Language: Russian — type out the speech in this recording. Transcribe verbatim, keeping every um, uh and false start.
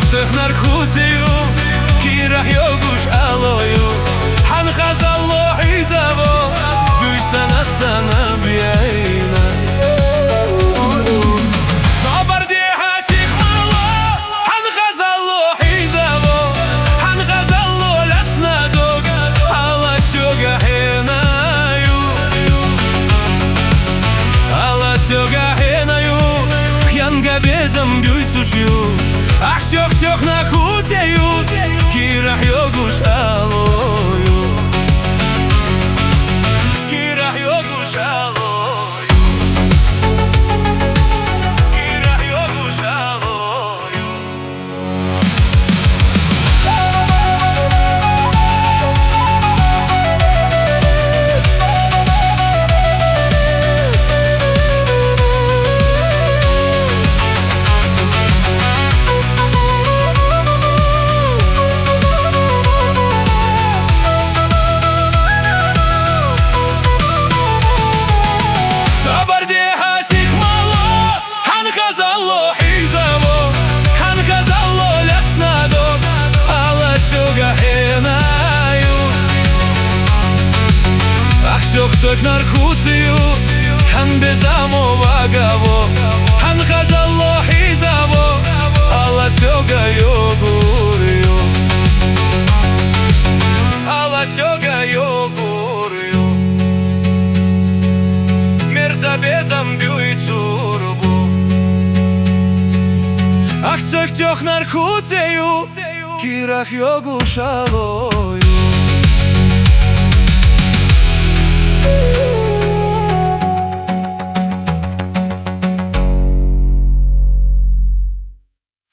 Тых наркутию, кирах йогуш алою, хан хазалло хизаво, бюйсана сана бьяйна. Собарди хасих мало, хан хазалло хизаво, хан хазалло лацнадог, ала сёга хенаю, ала сёга хенаю, хянга безам бюйцушью. Ах, сёх-тёх на хутею, кирах йогуш алою, кирах йогуш алою, кирах йогуш алою. Сёх-тёх наркутию, хан безамова гаво, хан хазалло хизаво, ала сёга йогурю, ала сёга йогурю. Мерза безам бюйцурбу. Ах, сёх-тёх наркутию, кирах йогуш алою.